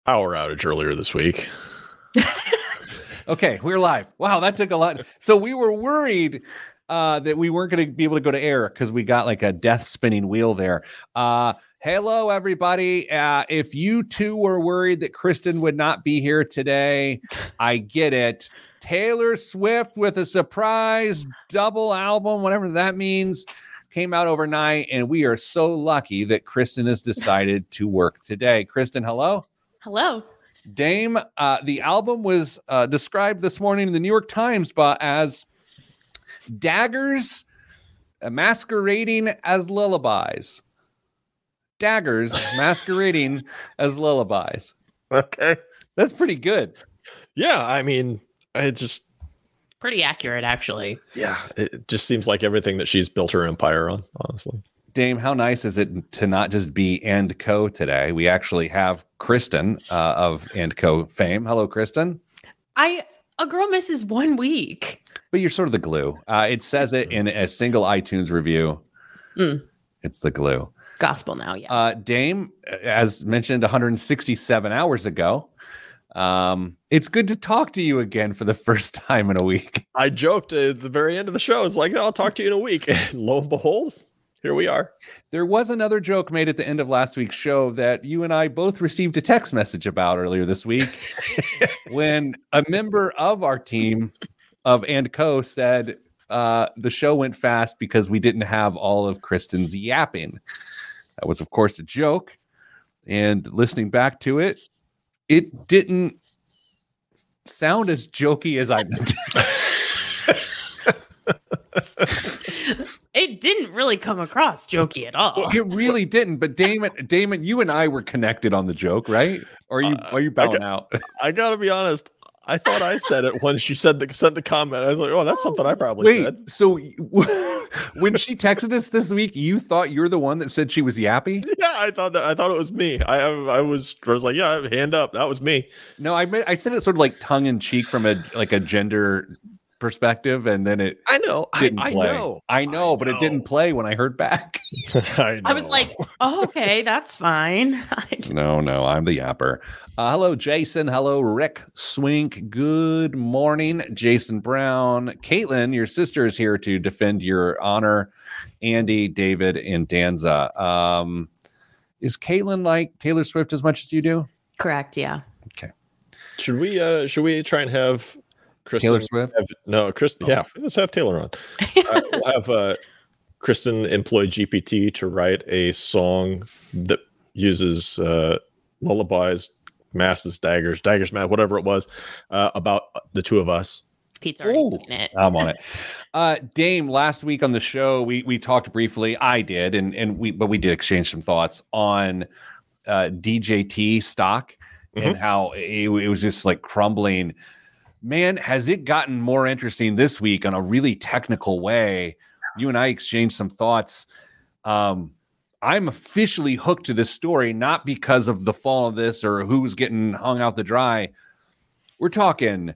power outage earlier this week. Okay, we're live. Wow, that took a lot. So we were worried that we weren't going to be able to go to air because we got like a death spinning wheel there. Hello, everybody. If you two were worried that Kristen would not be here today, I get it. Taylor Swift with a surprise double album, whatever that means, came out overnight, and we are so lucky that Kristen has decided to work today. Kristen, hello. Hello. Dame, the album was described this morning in the New York Times as daggers masquerading as lullabies. Daggers masquerading as lullabies. Okay. That's pretty good. Yeah, I mean, it just... Pretty accurate, actually. Yeah, it just seems like everything that she's built her empire on, honestly. Dame, how nice is it to not just be And Co today? We actually have Kristen of And Co fame. Hello, Kristen. A girl misses 1 week. But you're sort of the glue. It says it in a single iTunes review. It's the glue. Gospel now, yeah. Dame, as mentioned 167 hours ago, it's good to talk to you again for the first time in a week. I joked at the very end of the show. It's like, I'll talk to you in a week. And lo and behold, here we are. There was another joke made at the end of last week's show that you and I both received a text message about earlier this week when a member of our team of And Co said the show went fast because we didn't have all of Kristen's yapping. That was, of course, a joke. And listening back to it, it didn't sound as jokey as I meant. It didn't really come across jokey at all. It really didn't. But Damon, you and I were connected on the joke, right? Or are you bowing out? I gotta be honest. I thought I said it when she sent the comment. I was like, oh, that's something I probably said. So when she texted us this week, you thought you're the one that said she was yappy? Yeah, I thought it was me. I was like, yeah, hand up. That was me. No, I said it sort of like tongue in cheek from a gender perspective, and then it I know but it didn't play when I heard back. I was like, oh, okay, that's fine. No, I'm the yapper. Hello, Jason. Hello, Rick Swink. Good morning, Jason Brown. Caitlin, your sister is here to defend your honor. Andy, David, and Danza. Is Caitlin like Taylor Swift as much as you do? Correct, yeah. Okay. Should we try and have Kristen, Taylor Swift? Kristen. Yeah, let's have Taylor on. We'll have Kristen employ GPT to write a song that uses lullabies, masses, daggers, whatever it was, about the two of us. Pete's already in it. I'm on it. Dame, last week on the show, we talked briefly. I did, but we did exchange some thoughts on DJT stock and how it was just like crumbling. Man, has it gotten more interesting this week on a really technical way? You and I exchanged some thoughts. I'm officially hooked to this story, not because of the fall of this or who's getting hung out to dry. We're talking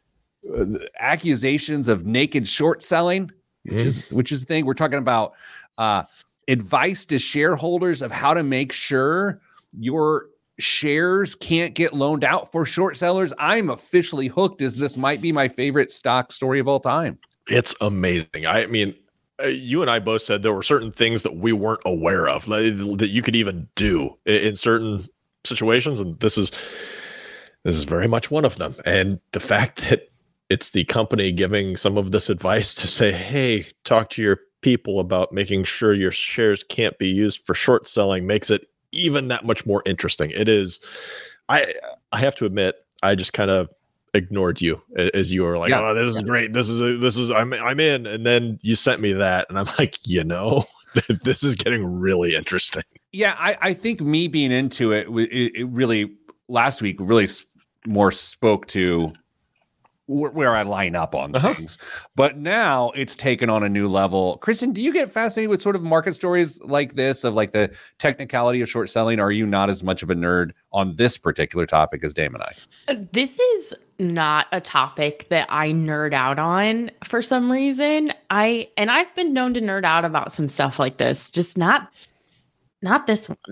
accusations of naked short selling, which is the thing. We're talking about advice to shareholders of how to make sure your shares can't get loaned out for short sellers. I'm officially hooked, as this might be my favorite stock story of all time. It's amazing. I mean, you and I both said there were certain things that we weren't aware of that you could even do in certain situations, and this is very much one of them. And the fact that it's the company giving some of this advice to say, hey, talk to your people about making sure your shares can't be used for short selling makes it even that much more interesting. It is. I have to admit, I just kind of ignored you as you were like, oh, this is great. This is I'm in. And then you sent me that, and I'm like, this is getting really interesting. Yeah, I think me being into it really last week really more spoke to where I line up on things. But now it's taken on a new level. Kristen, do you get fascinated with sort of market stories like this, of like the technicality of short selling? Or are you not as much of a nerd on this particular topic as Dame and I? This is not a topic that I nerd out on for some reason. I've been known to nerd out about some stuff like this, just not this one.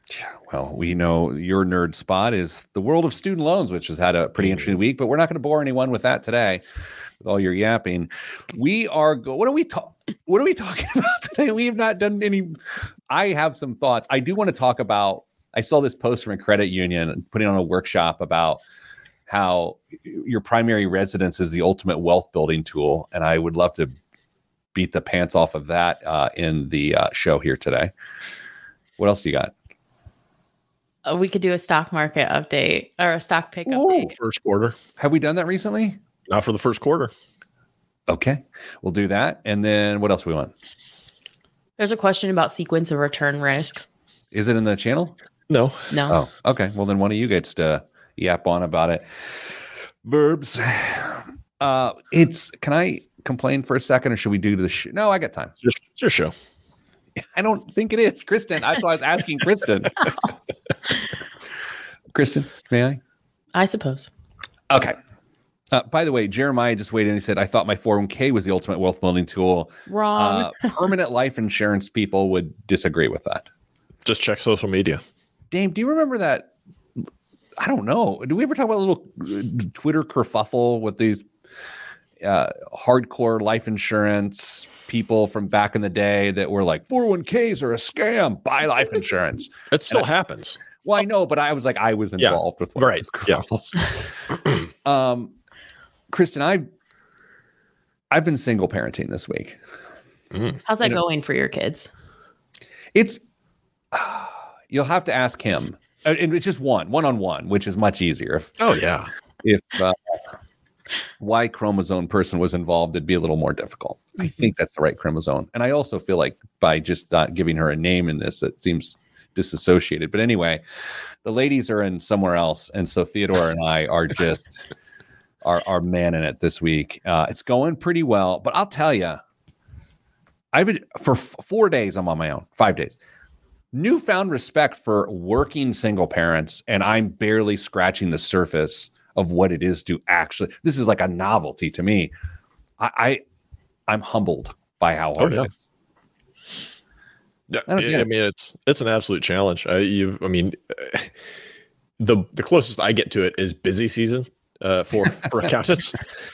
Well, we know your nerd spot is the world of student loans, which has had a pretty interesting week, but we're not going to bore anyone with that today with all your yapping. We are what are we talking about today? We have not done any. I have some thoughts. I do want to talk about, I saw this post from a credit union putting on a workshop about how your primary residence is the ultimate wealth building tool. And I would love to beat the pants off of that in the show here today. What else do you got? We could do a stock market update or a stock pick update. First quarter. Have we done that recently? Not for the first quarter. Okay, we'll do that. And then what else we want? There's a question about sequence of return risk. Is it in the channel? No. Oh, okay. Well, then one of you gets to yap on about it. Verbs. Can I complain for a second, or should we do the No, I got time. It's your show. I don't think it is. Kristen. That's why I was asking Kristen. Kristen, may I? I suppose. Okay. By the way, Jeremiah just weighed in. He said, I thought my 401k was the ultimate wealth building tool. Wrong. Permanent life insurance people would disagree with that. Just check social media. Dave, do you remember that? I don't know. Do we ever talk about a little Twitter kerfuffle with these hardcore life insurance people from back in the day that were like, 401ks are a scam, buy life insurance? It still happens. Well, I know, but I was involved with one right. of those kerfuffles. Kristen, I've been single parenting this week. How's that going for your kids? It's you'll have to ask him, and it's just one-on-one, which is much easier. If Y chromosome person was involved, it'd be a little more difficult. I think that's the right chromosome, and I also feel like by just not giving her a name in this, it seems disassociated. But anyway, the ladies are in somewhere else, and so Theodore and I are just. Are manning it this week. It's going pretty well, but I'll tell you, I've been for 4 days. I'm on my own. 5 days. Newfound respect for working single parents, and I'm barely scratching the surface of what it is to actually. This is like a novelty to me. I'm humbled by how hard it is. Yeah, I mean, it's an absolute challenge. The closest I get to it is busy season. For accountants,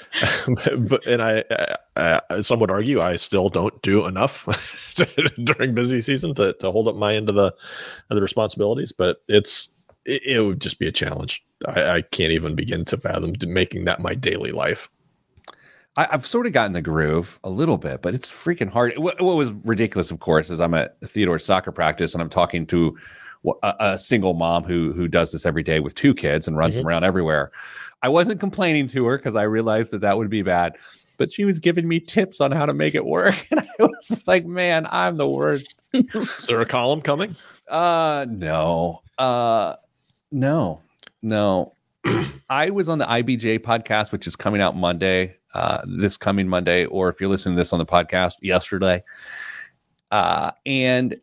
but some would argue I still don't do enough during busy season to hold up my end of the responsibilities. But it would just be a challenge. I can't even begin to fathom making that my daily life. I've sort of gotten the groove a little bit, but it's freaking hard. What was ridiculous, of course, is I'm at Theodore's soccer practice and I'm talking to a single mom who does this every day with 2 kids and runs them around everywhere. I wasn't complaining to her because I realized that would be bad, but she was giving me tips on how to make it work. And I was like, man, I'm the worst. Is there a column coming? No. I was on the IBJ podcast, which is coming out Monday, this coming Monday, or if you're listening to this on the podcast, yesterday. And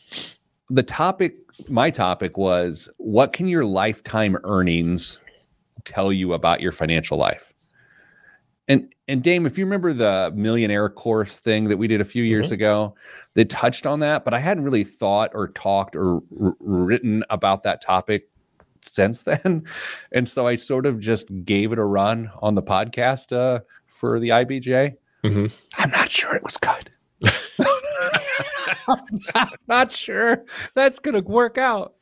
my topic was, what can your lifetime earnings tell you about your financial life? And Dame, if you remember the millionaire course thing that we did a few years ago, they touched on that, but I hadn't really thought or talked or written about that topic since then. And so I sort of just gave it a run on the podcast for the IBJ. I'm not sure it was good. I'm not sure that's going to work out.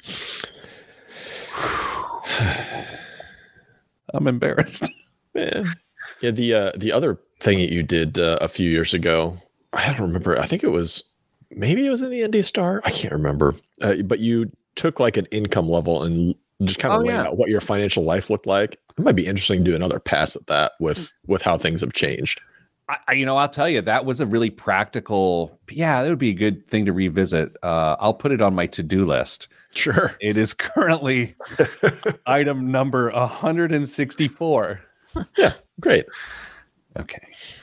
I'm embarrassed. Man. Yeah, the other thing that you did a few years ago, I don't remember. I think maybe it was in the Indy Star. I can't remember. But you took like an income level and just kind of laid out what your financial life looked like. It might be interesting to do another pass at that with how things have changed. I'll tell you, that was a really practical. Yeah, that would be a good thing to revisit. I'll put it on my to-do list. Sure. It is currently item number 164. Yeah, great. Okay.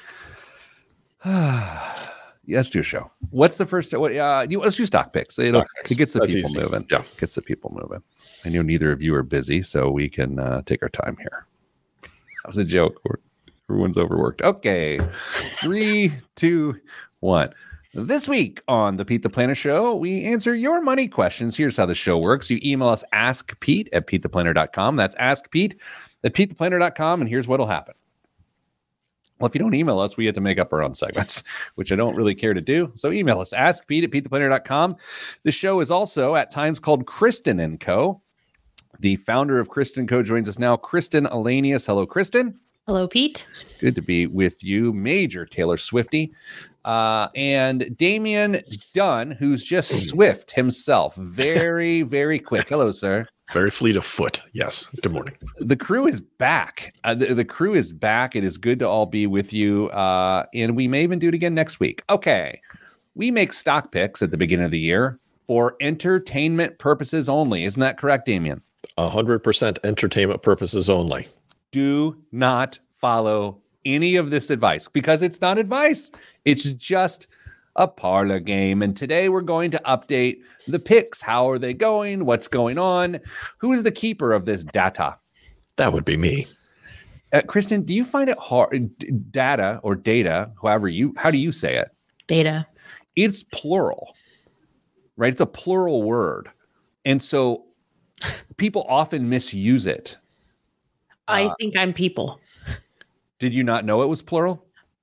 Let's do a show. What's the first? Let's do stock picks. It gets the people moving. Yeah, gets the people moving. I know neither of you are busy, so we can take our time here. That was a joke. Everyone's overworked. Okay. 3, 2, 1. This week on the Pete the Planner Show, we answer your money questions. Here's how the show works. You email us askpete@petetheplanner.com. That's askpete@petetheplanner.com, and here's what'll happen. Well, if you don't email us, we have to make up our own segments, which I don't really care to do. So email us, askpete@petetheplanner.com. The show is also at times called Kristen & Co. The founder of Kristen & Co. joins us now, Kristen Elanius. Hello, Kristen. Hello, Pete. Good to be with you, Major Taylor Swifty. And Damian Dunn, who's just Swift himself. Very, very quick. Hello, sir. Very fleet of foot. Yes. Good morning. The crew is back. The crew is back. It is good to all be with you. And we may even do it again next week. Okay. We make stock picks at the beginning of the year for entertainment purposes only. Isn't that correct, Damian? 100% entertainment purposes only. Do not follow any of this advice because it's not advice. It's just a parlor game. And today we're going to update the picks. How are they going? What's going on? Who is the keeper of this data? That would be me. Kristen, do you find it hard? Data or data, how do you say it? Data. It's plural, right? It's a plural word. And so people often misuse it. I think I'm people. Did you not know it was plural?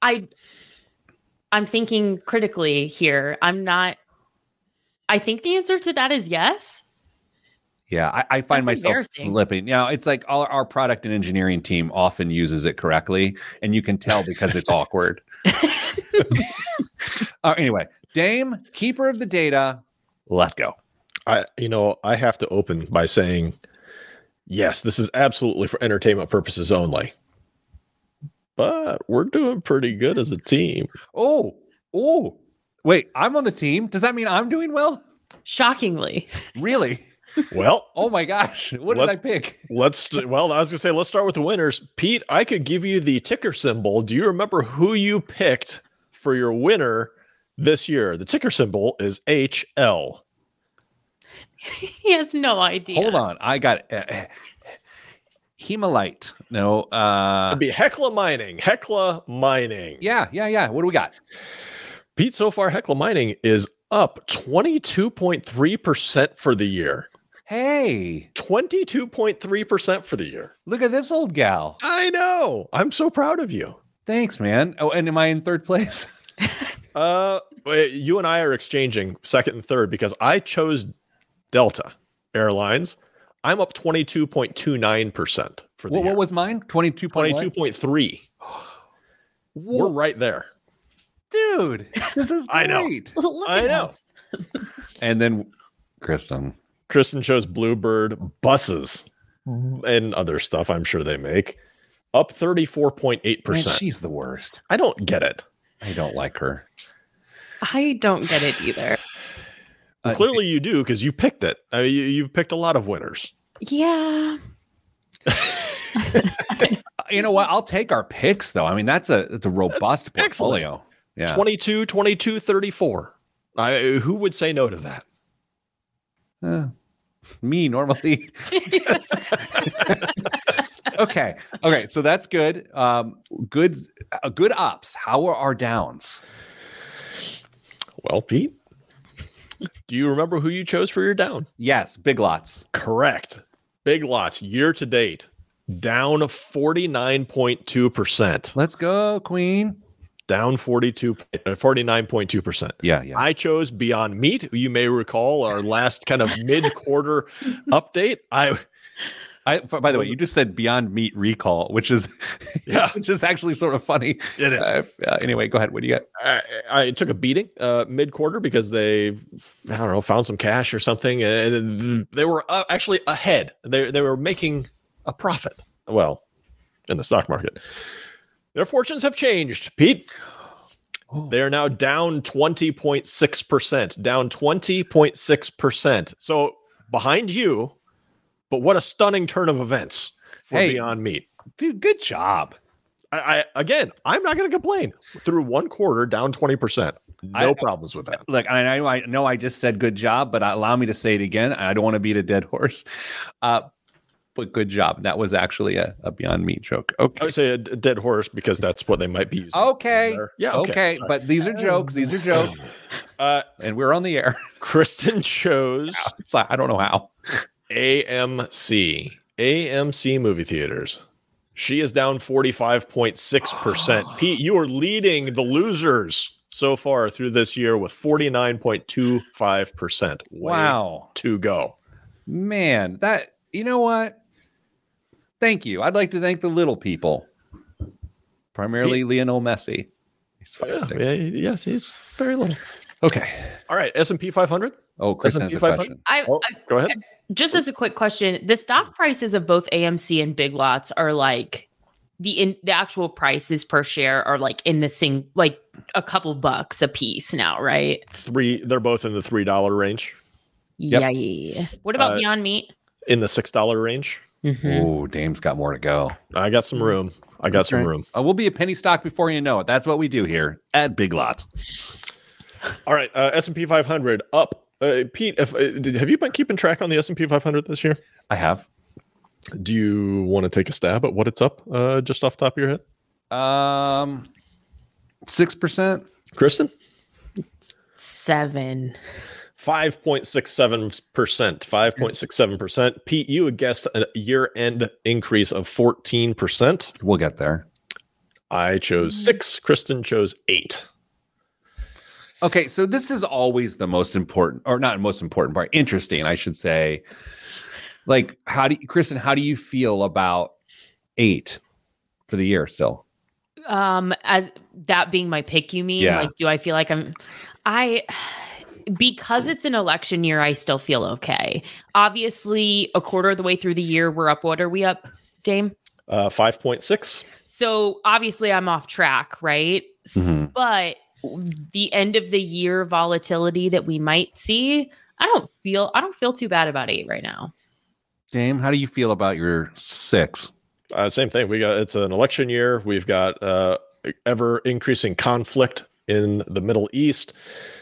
I'm thinking critically here. I think the answer to that is yes. Yeah, I find That's myself slipping. You know, it's like our product and engineering team often uses it correctly, and you can tell because it's awkward. Anyway, Dame, keeper of the data, let's go. I have to open by saying, yes, this is absolutely for entertainment purposes only. But we're doing pretty good as a team. Oh, wait, I'm on the team. Does that mean I'm doing well? Shockingly. Really? Well, oh my gosh. What did I pick? I was going to say, let's start with the winners. Pete, I could give you the ticker symbol. Do you remember who you picked for your winner this year? The ticker symbol is HL. He has no idea. Hold on. I got Hemalite. No. It'd be Hecla Mining. Yeah. What do we got? Pete, so far, Hecla Mining is up 22.3% for the year. Hey. 22.3% for the year. Look at this old gal. I know. I'm so proud of you. Thanks, man. Oh, and am I in third place? You and I are exchanging second and third because I chose Delta Airlines. I'm up 22.29% for the year. What was mine? 22.3. We're right there. Dude, this is great. I know. I know. And then Kristen chose Bluebird buses and other stuff I'm sure they make. Up 34.8%. She's the worst. I don't get it. I don't like her. I don't get it either. Well, clearly you do because you picked it. You've picked a lot of winners. Yeah. You know what? I'll take our picks though. I mean, that's a robust portfolio. Excellent. Yeah. 22, 34. Who would say no to that? Me normally. Okay. So that's good. Good ups. How are our downs? Well, Pete, do you remember who you chose for your down? Yes. Big Lots. Correct. Big Lots year to date down 49.2%. Let's go, Queen. Down 49.2%. Yeah. I chose Beyond Meat. You may recall our last kind of mid-quarter update. By the way, you just said Beyond Meat recall, which is actually sort of funny. It is. Anyway, go ahead. What do you got? I took a beating mid-quarter because they, found some cash or something, and they were actually ahead. They were making a profit. Well, in the stock market. Their fortunes have changed, Pete. Oh. They are now down 20.6%. Down 20.6%. So behind you, but what a stunning turn of events for Beyond Meat. Dude, good job. I'm not going to complain. Through one quarter, down 20%. No problems with that. Look, I know I just said good job, but allow me to say it again. I don't want to beat a dead horse. but good job. That was actually a Beyond Meat joke. Okay. I would say a dead horse because that's what they might be using. Okay. Yeah. Okay. But these are jokes. These are jokes. And we're on the air. Kristen chose. I don't know how. AMC movie theaters. She is down 45.6%. Pete, you are leading the losers so far through this year with 49.25%. Wow. To go. Man, you know what? Thank you. I'd like to thank the little people, primarily Lionel Messi. He's 5'6". Yes, he's very little. Okay. All right, S&P 500. Oh, Kristen has a question. Go ahead. Just as a quick question, the stock prices of both AMC and Big Lots are like the actual prices per share are like in the like a couple bucks a piece now, right? They're both in the $3 range. Yep. Yeah. What about Beyond Meat? In the $6 range. Mm-hmm. Oh, Dame's got more to go. I got some room. We'll be a penny stock before you know it. That's what we do here at Big Lots. All right, S&P 500 up. Pete, have you been keeping track on the S&P 500 this year? I have. Do you want to take a stab at what it's up, just off the top of your head? 6%. Kristen? 7. 5.67%. 5.67%. Pete, you had guessed a year-end increase of 14%. We'll get there. I chose 6. Kristen chose 8. Okay, so this is always the most important, or not most important part, interesting, I should say. Like, Kristen, how do you feel about 8 for the year still? As that being my pick, you mean? Yeah. Like, do I feel like because it's an election year, I still feel okay. Obviously, a quarter of the way through the year, we're up. What are we up, Dame? 5.6. So obviously I'm off track, right? Mm-hmm. But the end of the year volatility that we might see, I don't feel too bad about 8 right now. Dame, how do you feel about your 6? Same thing. It's an election year. We've got ever increasing conflict in the Middle East.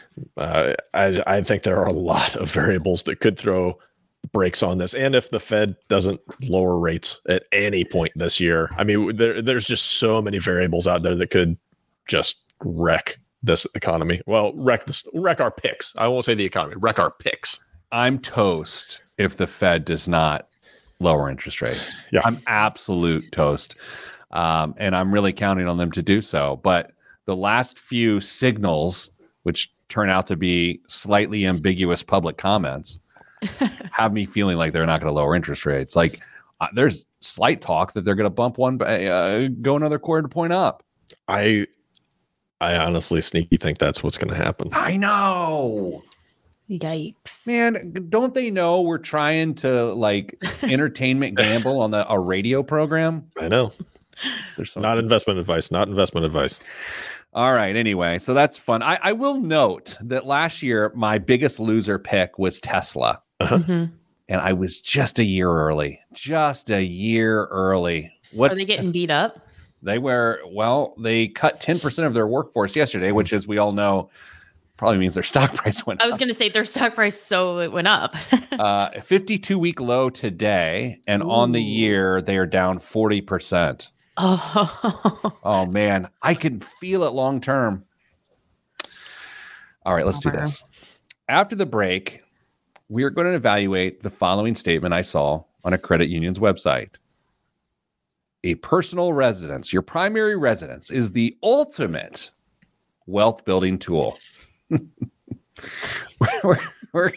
I think there are a lot of variables that could throw brakes on this. And if the Fed doesn't lower rates at any point this year, I mean, there's just so many variables out there that could just wreck this economy. Well, wreck our picks. I won't say the economy, wreck our picks. I'm toast if the Fed does not lower interest rates. Yeah. I'm absolute toast. And I'm really counting on them to do so. But the last few signals, which turn out to be slightly ambiguous public comments, have me feeling like they're not going to lower interest rates. Like there's slight talk that they're going to bump go another quarter point up. I honestly sneaky think that's what's going to happen. I know. Yikes. Man, don't they know we're trying to like entertainment gamble on a radio program? I know. There's not investment advice. All right. Anyway, so that's fun. I will note that last year, my biggest loser pick was Tesla. Uh-huh. Mm-hmm. And I was just a year early. Are they getting beat up? They cut 10% of their workforce yesterday, which, as we all know, probably means their stock price went up. I was going to say their stock price, so it went up. 52-week low today, and on the year, they are down 40%. Oh, man. I can feel it long term. All right, let's do this. After the break, we are going to evaluate the following statement I saw on a credit union's website. A personal residence, your primary residence, is the ultimate wealth building tool. We're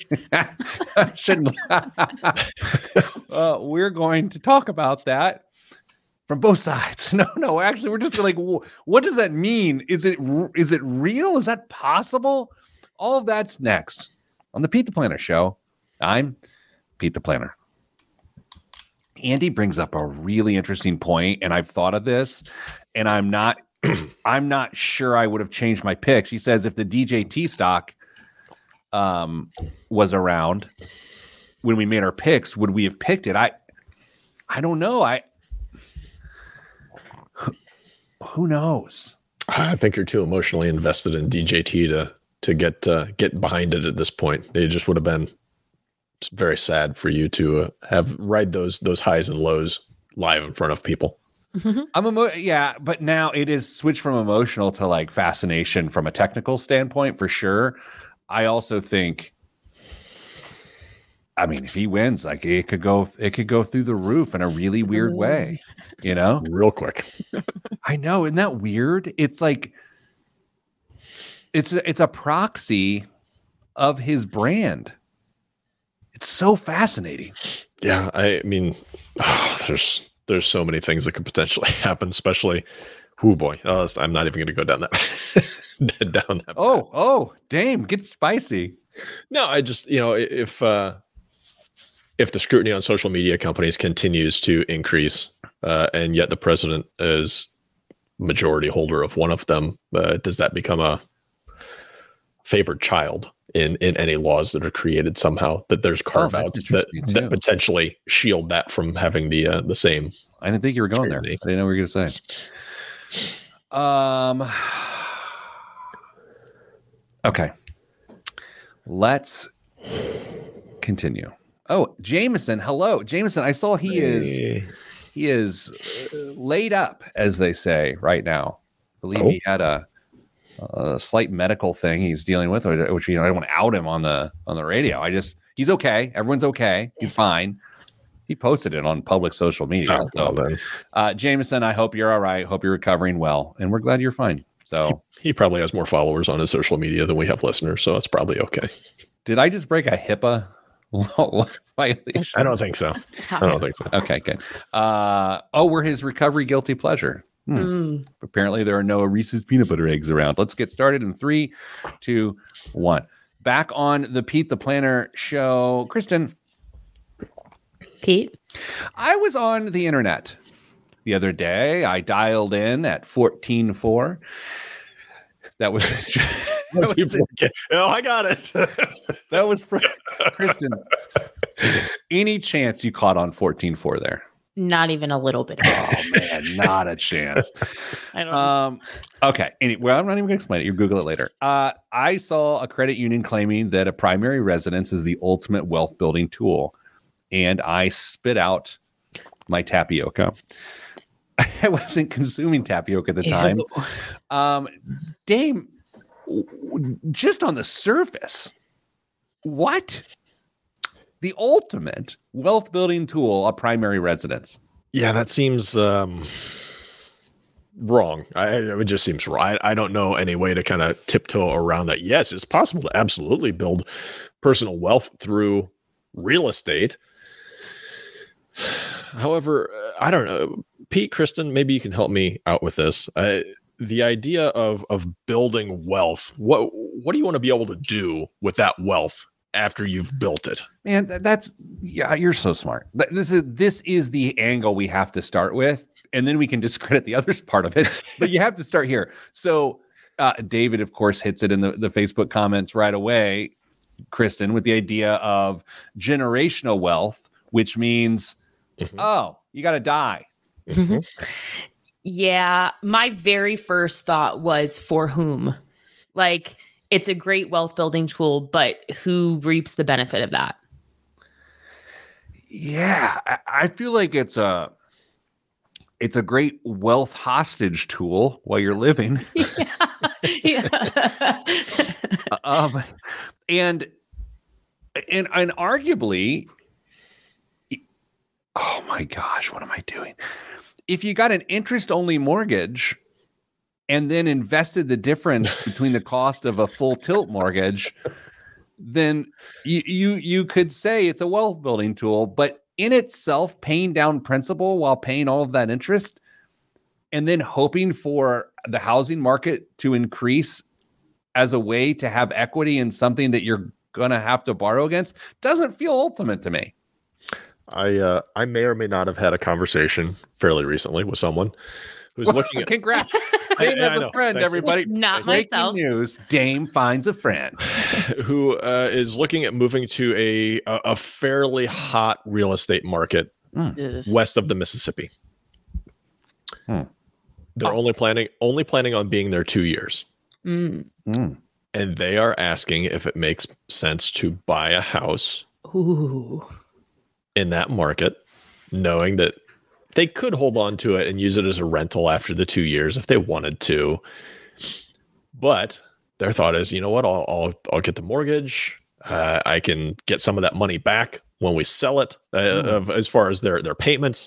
going to talk about that from both sides. No, actually, we're just like, what does that mean? Is it real? Is that possible? All of that's next on the Pete the Planner Show. I'm Pete the Planner. Andy brings up a really interesting point, and I've thought of this, and I'm not sure I would have changed my picks. He says if the DJT stock was around when we made our picks, would we have picked it? I don't know. Who knows? I think you're too emotionally invested in DJT to get behind it at this point. It just would have been it's very sad for you to have ride those highs and lows live in front of people. Yeah, but now it is switched from emotional to like fascination from a technical standpoint for sure. I also think, I mean, if he wins, like it could go through the roof in a really weird way, you know, real quick. I know, isn't that weird? It's like it's a proxy of his brand. It's so fascinating. Yeah, I mean, there's so many things that could potentially happen, especially, oh boy, I'm not even going to go down that down that. Oh, Dame, get spicy. No, I just, if the scrutiny on social media companies continues to increase, and yet the president is majority holder of one of them, does that become a favored child in any laws that are created somehow, that there's carve outs that potentially shield that from having the same? I didn't think you were going scrutiny there. I didn't know what you were going to say. Okay. Let's continue. Oh, Jameson. Hello. Jameson, I saw he is laid up, as they say right now. I believe he had a slight medical thing he's dealing with, which I don't want to out him on the radio. He's okay. Everyone's okay. He's fine. He posted it on public social media. Jameson, I hope you're all right. Hope you're recovering well, and we're glad you're fine. So he probably has more followers on his social media than we have listeners, so it's probably okay. Did I just break a HIPAA violation? I don't think so. Okay, good. We're his recovery guilty pleasure. Apparently there are no Reese's peanut butter eggs around. Let's get started in 3, 2, 1. Back on the Pete the Planner show. Kristen. Pete? I was on the internet the other day. I dialed in at 14.4. That was... I got it. That was for Kristen. Any chance you caught on 14.4 there? Not even a little bit. Oh man, not a chance. I don't know. Okay. Well, I'm not even going to explain it. You Google it later. I saw a credit union claiming that a primary residence is the ultimate wealth building tool, and I spit out my tapioca. I wasn't consuming tapioca at the time. Dame, just on the surface, what? The ultimate wealth building tool, a primary residence. Yeah, that seems wrong. It just seems wrong. I don't know any way to kind of tiptoe around that. Yes, it's possible to absolutely build personal wealth through real estate. However, I don't know. Pete, Kristen, maybe you can help me out with this. The idea of building wealth, what do you want to be able to do with that wealth after you've built it? Man, you're so smart. This is the angle we have to start with, and then we can discredit the other part of it. But you have to start here. So David, of course, hits it in the Facebook comments right away, Kristen, with the idea of generational wealth, which means, you got to die. Mm-hmm. Yeah, my very first thought was, for whom? Like, it's a great wealth building tool, but who reaps the benefit of that? Yeah, I feel like it's a great wealth hostage tool while you're living. Yeah. And arguably, oh my gosh, what am I doing? If you got an interest-only mortgage and then invested the difference between the cost of a full tilt mortgage, then you could say it's a wealth building tool. But in itself, paying down principal while paying all of that interest and then hoping for the housing market to increase as a way to have equity in something that you're going to have to borrow against doesn't feel ultimate to me. I may or may not have had a conversation fairly recently with someone who's looking at... Congrats. Dame has a friend, everybody. Not Breaking myself. news, Dame finds a friend. Who is looking at moving to a fairly hot real estate market west of the Mississippi. They're awesome. only planning on being there 2 years. And they are asking if it makes sense to buy a house Ooh. in that market, knowing that they could hold on to it and use it as a rental after the 2 years if they wanted to. But their thought is, you know what? I'll get the mortgage. I can get some of that money back when we sell it, as far as their payments,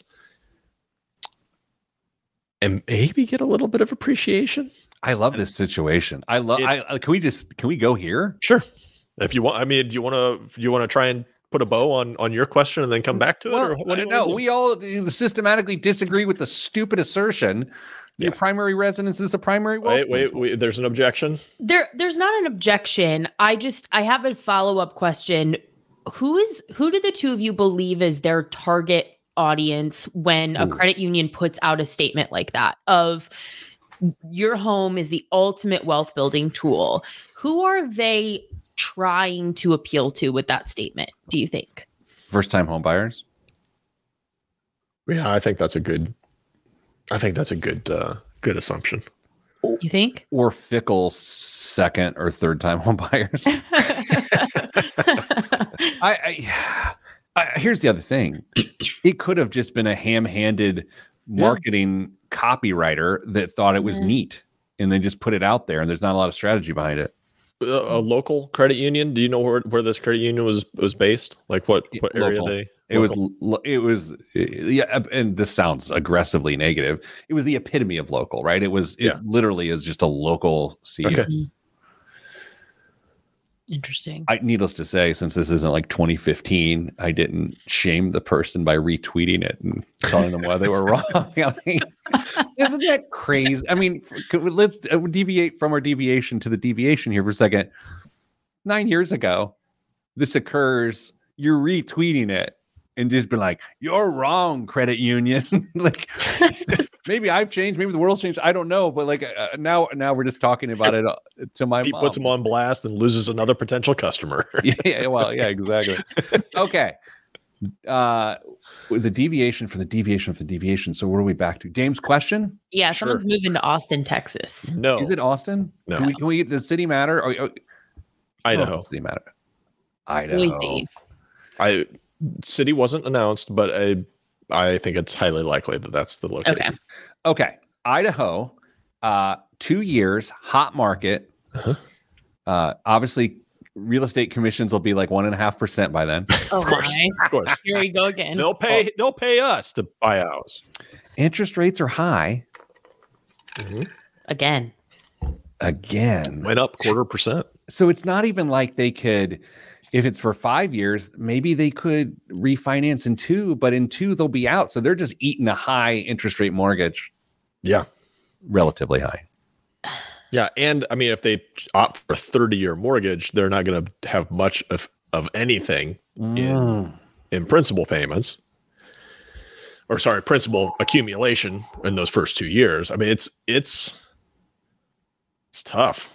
and maybe get a little bit of appreciation. I love this situation. Can we go here? Sure. If you want, I mean, do you want to try and put a bow on your question and then come back to it? Well, or what do you no, wanna do? we all systematically disagree with the stupid assertion. Your primary residence is the primary wealth. Wait. There's an objection. There's not an objection. I have a follow-up question. Who do the two of you believe is their target audience when a credit union puts out a statement like that of your home is the ultimate wealth building tool? Who are they trying to appeal to with that statement, do you think? First-time home buyers? Yeah, I think that's a good good assumption. You think? Or fickle second or third-time home buyers? Here's the other thing. It could have just been a ham-handed marketing copywriter that thought it was neat and then just put it out there, and there's not a lot of strategy behind it. A local credit union. Do you know where this credit union was based? Like what area they? It was and this sounds aggressively negative. It was the epitome of local, right? It literally is just a local CEO. Okay. Interesting. Needless to say, since this isn't like 2015, I didn't shame the person by retweeting it and telling them why they were wrong. I mean, isn't that crazy? I mean, let's deviate from our deviation to the deviation here for a second. 9 years ago, this occurs. You're retweeting it and just been like, "You're wrong, credit union." Like, maybe I've changed, maybe the world's changed. I don't know, but like now we're just talking about it to my He mom. puts him on blast and loses another potential customer. Yeah, exactly. Okay. The deviation for the deviation for the deviation. So what are we back to? Dame's question? Yeah, someone's moving to Austin, Texas. No. Is it Austin? No. Can we get the city matter? Idaho. City matter. Idaho. Boise. City wasn't announced, but I think it's highly likely that that's the location. Okay. Idaho, 2 years, hot market. Obviously, real estate commissions will be like 1.5% by then. Oh, Of course. Here we go again. They'll pay us to buy a house. Interest rates are high. Again. Went up 0.25%. So it's not even like they could, if it's for 5 years, maybe they could refinance in 2, but in 2 they'll be out. So they're just eating a high interest rate mortgage. Yeah. Relatively high. Yeah. And I mean, if they opt for a 30-year mortgage, they're not going to have much of anything in principal payments. Or sorry, principal accumulation in those first 2 years. I mean, it's tough.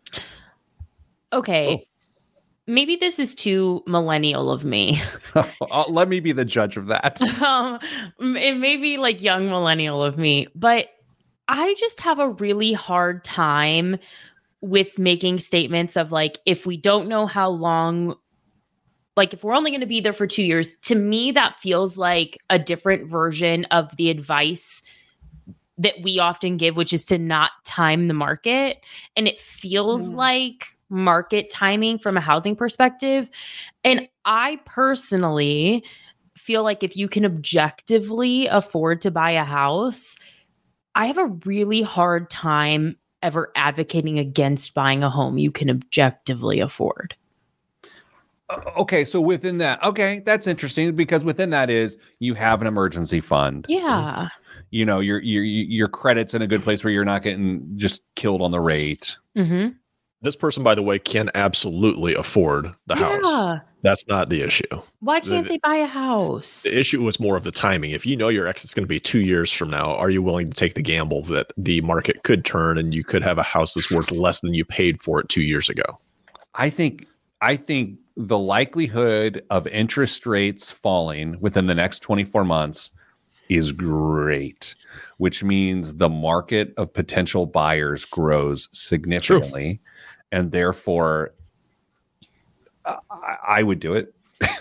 Okay. Maybe this is too millennial of me. Let me be the judge of that. It may be like young millennial of me, but I just have a really hard time with making statements of like, if we don't know how long, like if we're only going to be there for 2 years, to me, that feels like a different version of the advice that we often give, which is to not time the market. And it feels like market timing from a housing perspective. And I personally feel like if you can objectively afford to buy a house, I have a really hard time ever advocating against buying a home you can objectively afford. Okay, so within that, that's interesting because within that is you have an emergency fund. Yeah. You know, your credit's in a good place where you're not getting just killed on the rate. Mm-hmm. This person, by the way, can absolutely afford the house. That's not the issue. Why can't they buy a house? The issue was more of the timing. If you know your exit's going to be 2 years from now, are you willing to take the gamble that the market could turn and you could have a house that's worth less than you paid for it 2 years ago? I think the likelihood of interest rates falling within the next 24 months is great, which means the market of potential buyers grows significantly. True. And therefore, I would do it.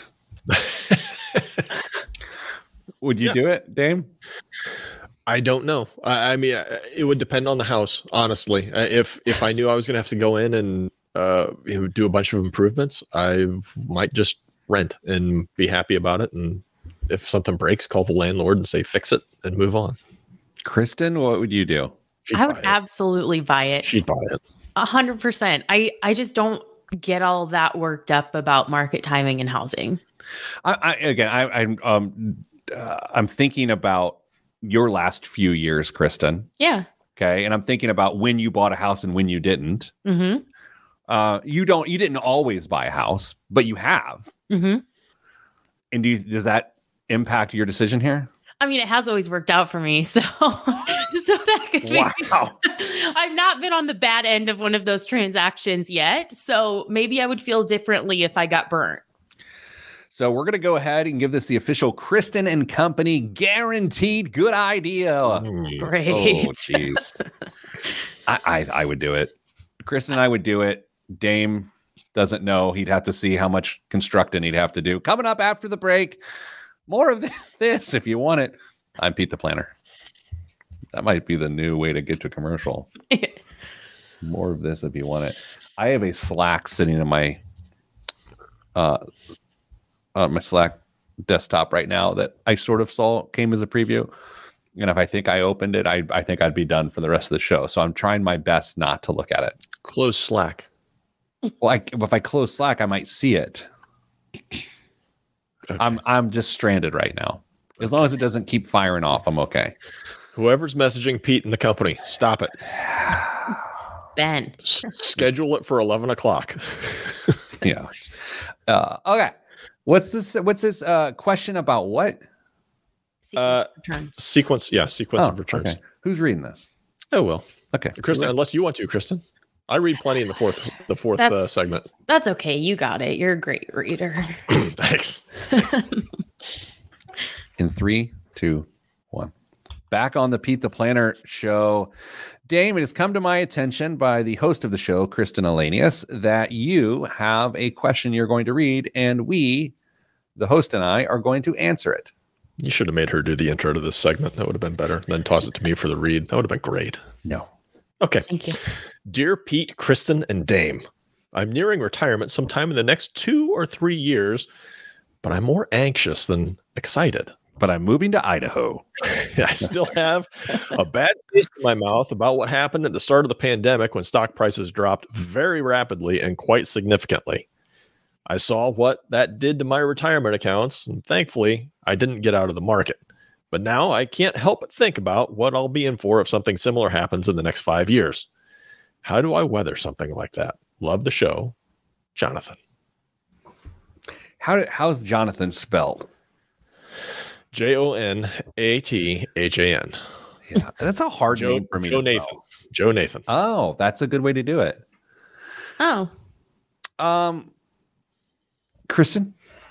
Would you do it, Dame? I don't know. I mean, it would depend on the house, honestly. If I knew I was going to have to go in and do a bunch of improvements, I might just rent and be happy about it. And if something breaks, call the landlord and say fix it and move on. Kristen, what would you do? I would absolutely buy it. She'd buy it. 100%. I just don't get all that worked up about market timing and housing. I'm thinking about your last few years, Kristen. Yeah. Okay. And I'm thinking about when you bought a house and when you didn't. Mm-hmm. You didn't always buy a house, but you have. Mm-hmm. And does that impact your decision here? I mean, it has always worked out for me. So that could be. Wow. I've not been on the bad end of one of those transactions yet. So maybe I would feel differently if I got burnt. So we're going to go ahead and give this the official Kristen and Company guaranteed good idea. Great. Oh, jeez. I would do it. Kristen and I would do it. Dame doesn't know. He'd have to see how much constructing he'd have to do. Coming up after the break, more of this if you want it. I'm Pete the Planner. That might be the new way to get to commercial. More of this if you want it. I have a Slack sitting in my Slack desktop right now that I sort of saw came as a preview. And if I think I opened it, I think I'd be done for the rest of the show. So I'm trying my best not to look at it. Close Slack. Well, if I close Slack, I might see it. Okay. I'm just stranded right now. As long as it doesn't keep firing off, I'm okay. Whoever's messaging Pete and the company, stop it. Ben. Schedule it for 11 o'clock. Yeah. Okay. What's this question about what? Sequence of returns. Okay. Who's reading this? I will. Okay. Kristen, unless you want to, Kristen. I read plenty in the fourth segment. That's okay. You got it. You're a great reader. Thanks. In 3, 2, 1. Back on the Pete the Planner show. Dame, it has come to my attention by the host of the show, Kristen Elanius, that you have a question you're going to read, and we, the host and I, are going to answer it. You should have made her do the intro to this segment. That would have been better. Then toss it to me for the read. That would have been great. No. Okay. Thank you. Dear Pete, Kristen, and Dame, I'm nearing retirement sometime in the next 2 or 3 years, but I'm more anxious than excited. But I'm moving to Idaho. I still have a bad taste in my mouth about what happened at the start of the pandemic when stock prices dropped very rapidly and quite significantly. I saw what that did to my retirement accounts, and thankfully, I didn't get out of the market. But now I can't help but think about what I'll be in for if something similar happens in the next 5 years. How do I weather something like that? Love the show. Jonathan. How's Jonathan spelled? Jonathan. Yeah, that's a hard name for me to spell. Joe Nathan. Oh, that's a good way to do it. Oh. Kristen?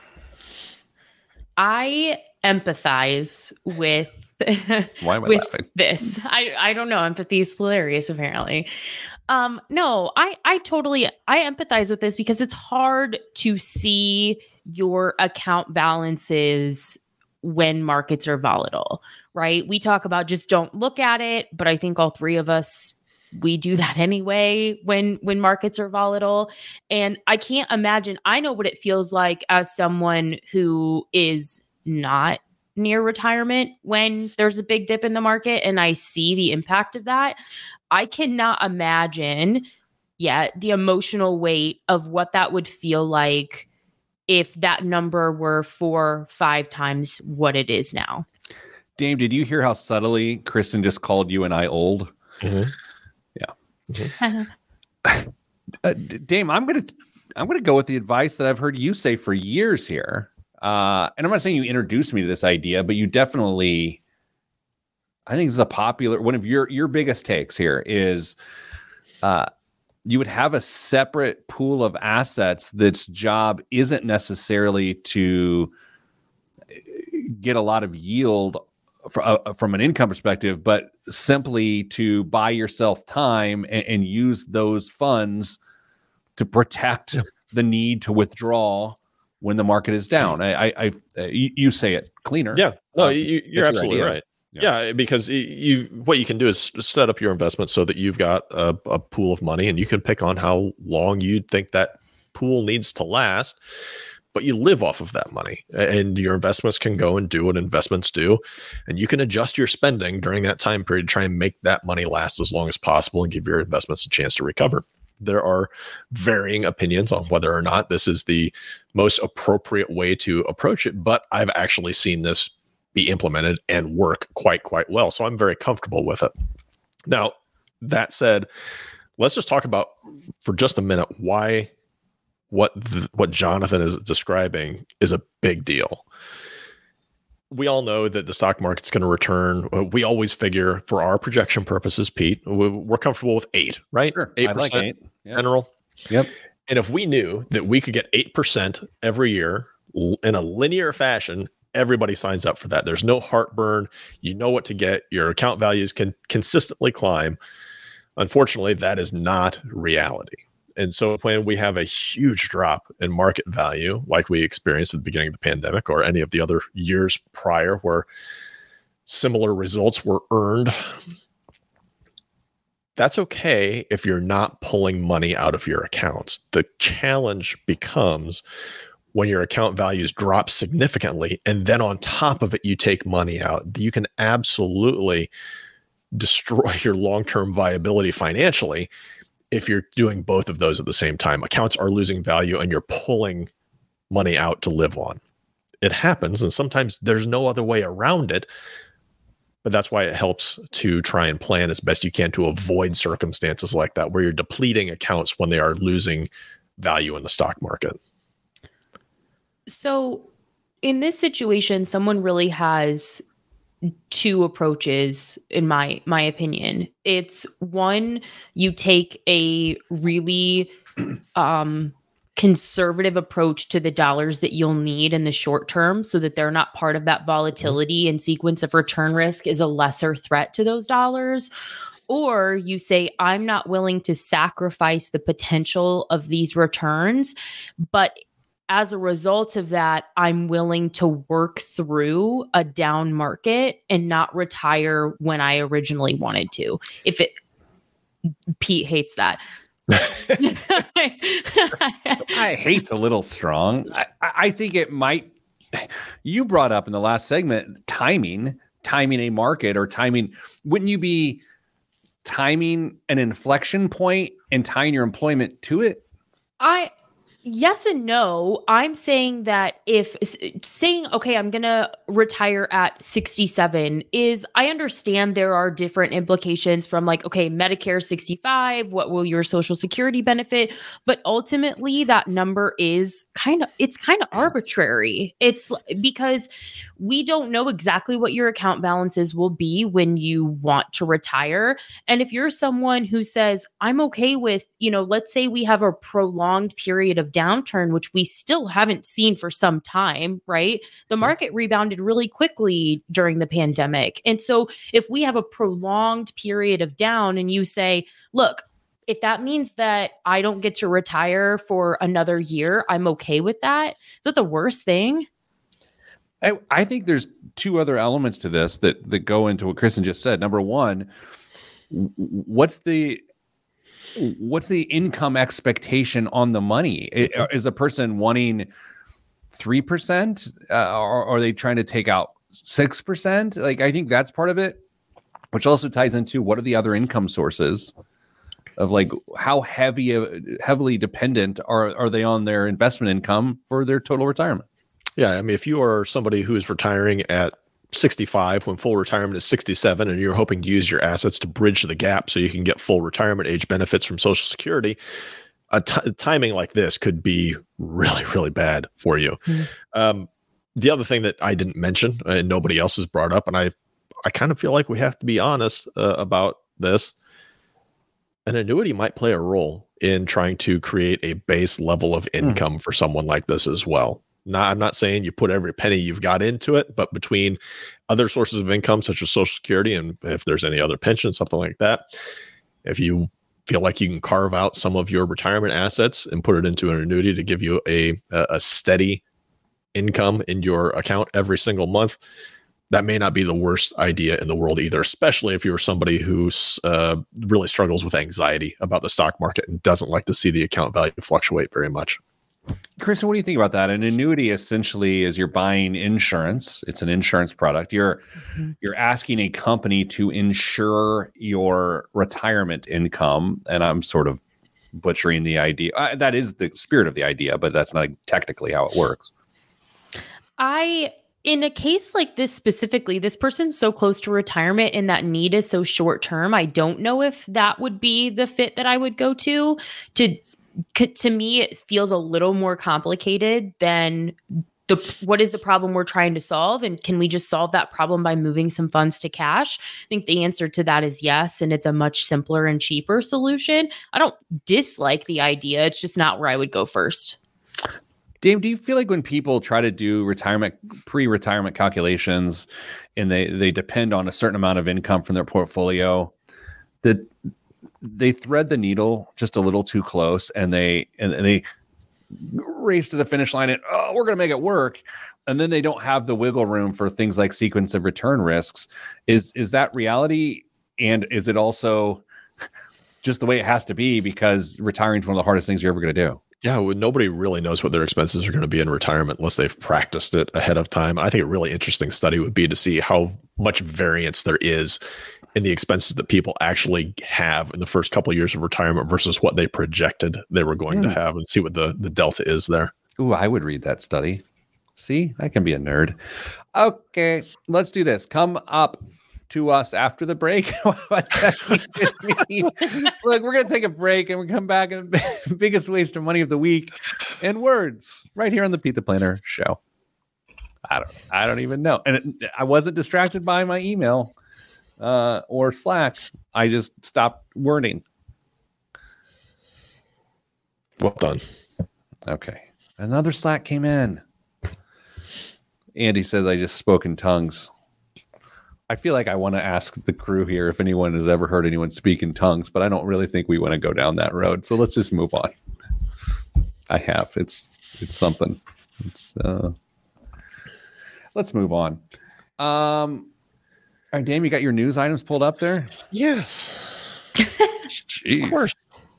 I empathize with Why am I laughing? This. I don't know. Empathy is hilarious, apparently. No, I empathize with this because it's hard to see your account balances when markets are volatile, right? We talk about just don't look at it, but I think all three of us, we do that anyway when markets are volatile. And I can't imagine, I know what it feels like as someone who is not near retirement when there's a big dip in the market and I see the impact of that. I cannot imagine yet the emotional weight of what that would feel like if that number were 4-5 times what it is now. Dame, did you hear how subtly Kristen just called you and I old? Mm-hmm. Yeah. Mm-hmm. Dame, I'm gonna go with the advice that I've heard you say for years here. And I'm not saying you introduced me to this idea, but you definitely, I think this is a popular, one of your biggest takes here is you would have a separate pool of assets that's job isn't necessarily to get a lot of yield from an income perspective, but simply to buy yourself time and use those funds to protect the need to withdraw when the market is down. You say it cleaner. Yeah, no, you're absolutely right. Yeah. Because what you can do is set up your investment so that you've got a pool of money, and you can pick on how long you think that pool needs to last, but you live off of that money, and your investments can go and do what investments do, and you can adjust your spending during that time period, try and make that money last as long as possible and give your investments a chance to recover. There are varying opinions on whether or not this is the most appropriate way to approach it, but I've actually seen this be implemented and work quite well. So I'm very comfortable with it. Now, that said, let's just talk about for just a minute why what Jonathan is describing is a big deal. We all know that the stock market's going to return. We always figure for our projection purposes, Pete, we're comfortable with 8, right? Sure. 8% I like 8. Yep. General. Yep. And if we knew that we could get 8% every year in a linear fashion, everybody signs up for that. There's no heartburn. You know what to get. Your account values can consistently climb. Unfortunately, that is not reality. And so when we have a huge drop in market value, like we experienced at the beginning of the pandemic or any of the other years prior where similar results were earned, that's okay if you're not pulling money out of your accounts. The challenge becomes when your account values drop significantly, and then on top of it, you take money out. You can absolutely destroy your long-term viability financially if you're doing both of those at the same time. Accounts are losing value and you're pulling money out to live on. It happens, and sometimes there's no other way around it, but that's why it helps to try and plan as best you can to avoid circumstances like that, where you're depleting accounts when they are losing value in the stock market. So in this situation, someone really has two approaches, in my opinion. It's one, you take a really conservative approach to the dollars that you'll need in the short term so that they're not part of that volatility, and sequence of return risk is a lesser threat to those dollars. Or you say, I'm not willing to sacrifice the potential of these returns, but as a result of that, I'm willing to work through a down market and not retire when I originally wanted to. Pete hates that. I hate's a little strong. I think it might. You brought up in the last segment timing a market or timing. Wouldn't you be timing an inflection point and tying your employment to it? Yes and no. I'm saying that okay, I'm going to retire at 67 I understand there are different implications from like, okay, Medicare 65, what will your Social Security benefit? But ultimately that number is kind of arbitrary. It's because we don't know exactly what your account balances will be when you want to retire. And if you're someone who says, I'm okay with, let's say we have a prolonged period of downturn, which we still haven't seen for some time, right? The market rebounded really quickly during the pandemic. And so if we have a prolonged period of down and you say, look, if that means that I don't get to retire for another year, I'm okay with that. Is that the worst thing? I think there's two other elements to this that go into what Kristen just said. Number one, what's the income expectation on the money? Is a person wanting 3%? Or are they trying to take out 6%? Like, I think that's part of it, which also ties into what are the other income sources of like how heavily dependent are they on their investment income for their total retirement? Yeah, I mean, if you are somebody who is retiring at 65 when full retirement is 67 and you're hoping to use your assets to bridge the gap so you can get full retirement age benefits from Social Security, timing like this could be really, really bad for you. The other thing that I didn't mention and nobody else has brought up, and I kind of feel like we have to be honest about this, an annuity might play a role in trying to create a base level of income for someone like this as well. I'm not saying you put every penny you've got into it, but between other sources of income, such as Social Security, and if there's any other pension, something like that, if you feel like you can carve out some of your retirement assets and put it into an annuity to give you a steady income in your account every single month, that may not be the worst idea in the world either, especially if you're somebody who's really struggles with anxiety about the stock market and doesn't like to see the account value fluctuate very much. Kristen, what do you think about that? An annuity essentially is you're buying insurance. It's an insurance product. You're asking a company to insure your retirement income, and I'm sort of butchering the idea. That is the spirit of the idea, but that's not technically how it works. In a case like this specifically, this person's so close to retirement and that need is so short term. I don't know if that would be the fit that I would go to. To me, it feels a little more complicated than what is the problem we're trying to solve, and can we just solve that problem by moving some funds to cash? I think the answer to that is yes, and it's a much simpler and cheaper solution. I don't dislike the idea. It's just not where I would go first. Dave, do you feel like when people try to do pre-retirement calculations and they depend on a certain amount of income from their portfolio, that they thread the needle just a little too close and they race to the finish line and, we're going to make it work. And then they don't have the wiggle room for things like sequence of return risks. Is that reality? And is it also just the way it has to be because retiring is one of the hardest things you're ever going to do? Yeah, nobody really knows what their expenses are going to be in retirement unless they've practiced it ahead of time. I think a really interesting study would be to see how much variance there is in the expenses that people actually have in the first couple of years of retirement versus what they projected they were going to have, and see what the delta is there. Ooh, I would read that study. See, I can be a nerd. Okay, let's do this. Come up to us after the break. Look, we're going to take a break and we come back and biggest waste of money of the week in words right here on the Pete the Planner show. I don't even know. And I wasn't distracted by my email or Slack. I just stopped wording. Well done. Okay. Another Slack came in. Andy says, I just spoke in tongues. I feel like I want to ask the crew here if anyone has ever heard anyone speak in tongues, but I don't really think we want to go down that road. So let's just move on. I have. It's something. Let's move on. All right, Dame, you got your news items pulled up there? Yes. Jeez. Of course.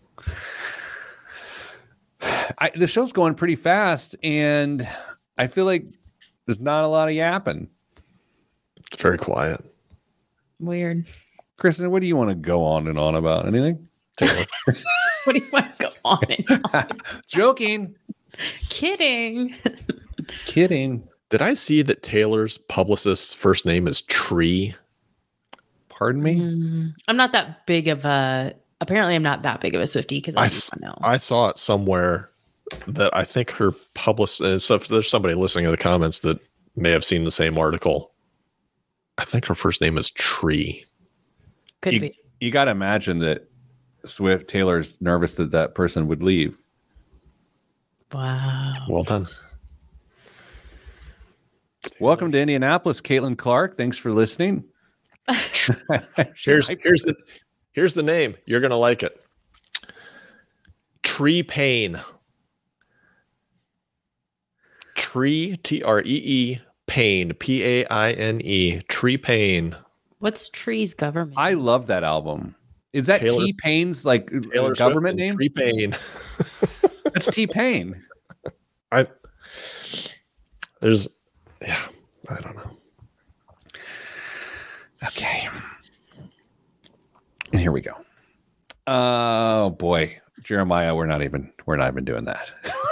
The show's going pretty fast, and I feel like there's not a lot of yapping. It's very quiet. Weird. Kristen, what do you want to go on and on about? Anything? What do you want to go on and on? Joking. Kidding. Did I see that Taylor's publicist's first name is Tree? Pardon me? I'm not that big of a... Apparently, I'm not that big of a Swiftie because I don't know. I saw it somewhere that I think her publicist... So if there's somebody listening in the comments that may have seen the same article, I think her first name is Tree. Could be. You got to imagine that Taylor's nervous that person would leave. Wow. Well done. Welcome to Indianapolis, Caitlin Clark. Thanks for listening. Here's the name. You're going to like it. Tree Paine. Tree, Tree, Paine, Paine, Tree Paine. What's Tree's government? I love that album. Is that T-Pain's like government name? Tree Paine. That's T-Pain. I don't know. Okay. And here we go. Oh boy, Jeremiah, we're not even doing that.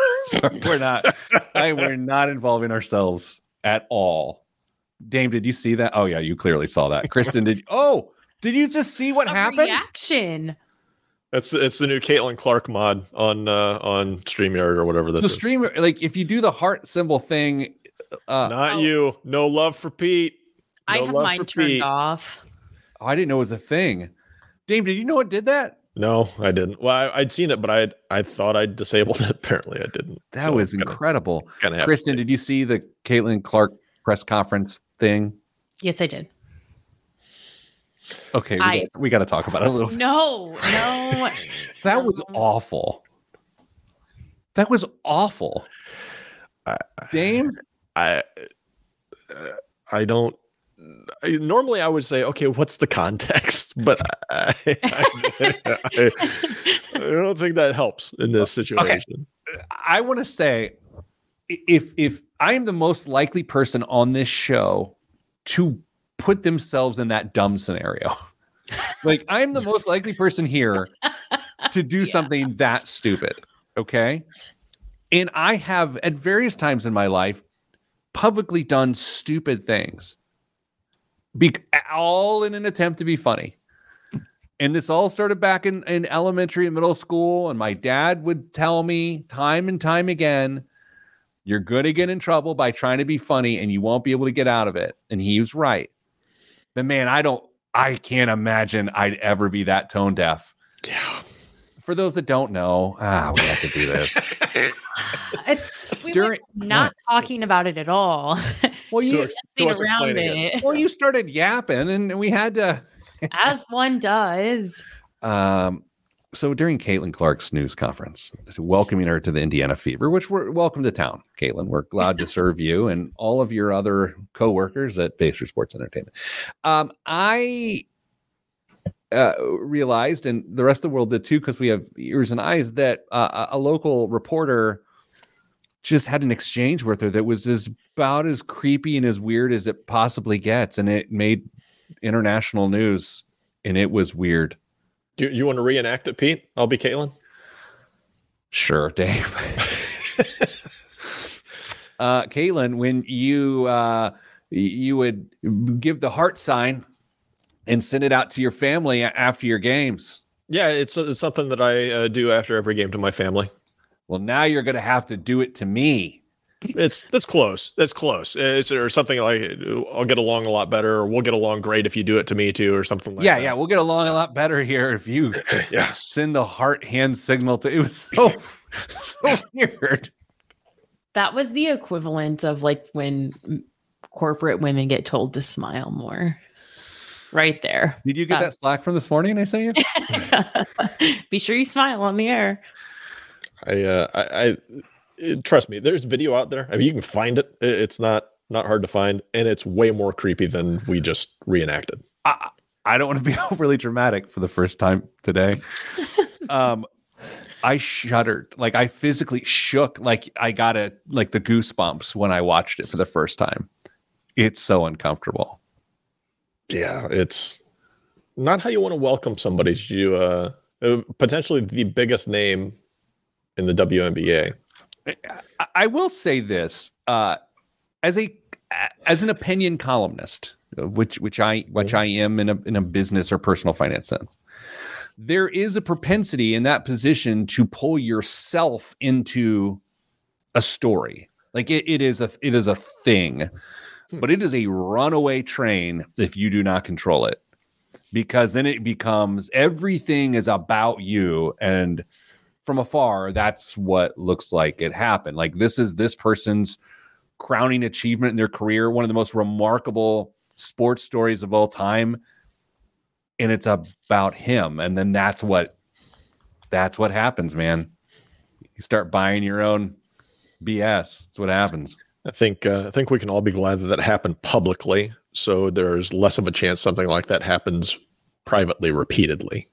We're not involving ourselves at all. Dame, did you see that? Oh yeah, you clearly saw that. Kristen, did you just see what happened? Reaction. It's the new Caitlin Clark mod on StreamYard or whatever this is. So like if you do the heart symbol thing, not you. No love for Pete. I have mine turned off. Oh, I didn't know it was a thing. Dave, did you know it did that? No, I didn't. Well, I'd seen it, but I thought I'd disabled it. Apparently, I didn't. That was incredible. Kristen, did you see the Caitlin Clark press conference thing? Yes, I did. Okay, we got to talk about it a little. No. That was awful. That was awful. Dame, I don't. Normally, I would say, okay, what's the context? But I don't think that helps in this situation. Okay. I want to say, if I am the most likely person on this show to put themselves in that dumb scenario, like I'm the most likely person here to do something that stupid. Okay. And I have at various times in my life publicly done stupid things, all in an attempt to be funny. And this all started back in elementary and middle school. And my dad would tell me time and time again, you're going to get in trouble by trying to be funny and you won't be able to get out of it. And he was right. But man, I can't imagine I'd ever be that tone deaf. Yeah. For those that don't know, we have to do this. We were not talking about it at all. Well, you around it. Well, you started yapping, and we had to, as one does. So during Caitlin Clark's news conference, welcoming her to the Indiana Fever, which we're welcome to town, Caitlin. We're glad to serve you and all of your other coworkers at Baser Sports Entertainment. I realized, and the rest of the world did too, because we have ears and eyes, that a local reporter just had an exchange with her that was about as creepy and as weird as it possibly gets, and it made international news, and it was weird. Do you want to reenact it, Pete? I'll be Caitlin. Sure, Dave. Caitlin, when you would give the heart sign and send it out to your family after your games. Yeah, it's something that I do after every game to my family. Well, now you're going to have to do it to me. That's close. That's close. Or something like, I'll get along a lot better, or we'll get along great if you do it to me too, or something like that. Yeah, we'll get along a lot better here if you send the heart hand signal to. It was so weird. That was the equivalent of like when corporate women get told to smile more. Right there. Did you get that Slack from this morning I sent you? Be sure you smile on the air. I trust me, there's video out there. I mean, you can find it. It's not hard to find, and it's way more creepy than we just reenacted. I don't want to be overly dramatic for the first time today. I shuddered. Like I physically shook. Like I got the goosebumps when I watched it for the first time. It's so uncomfortable. Yeah, it's not how you want to welcome somebody to potentially the biggest name in the WNBA. I will say this as an opinion columnist, which I am in a business or personal finance sense. There is a propensity in that position to pull yourself into a story. Like it is a thing, but it is a runaway train if you do not control it, because then it becomes everything is about you, and from afar, that's what looks like it happened. Like this is this person's crowning achievement in their career, one of the most remarkable sports stories of all time, and it's about him. And then that's what happens, man. You start buying your own BS. That's what happens. I think we can all be glad that happened publicly, so there's less of a chance something like that happens privately repeatedly.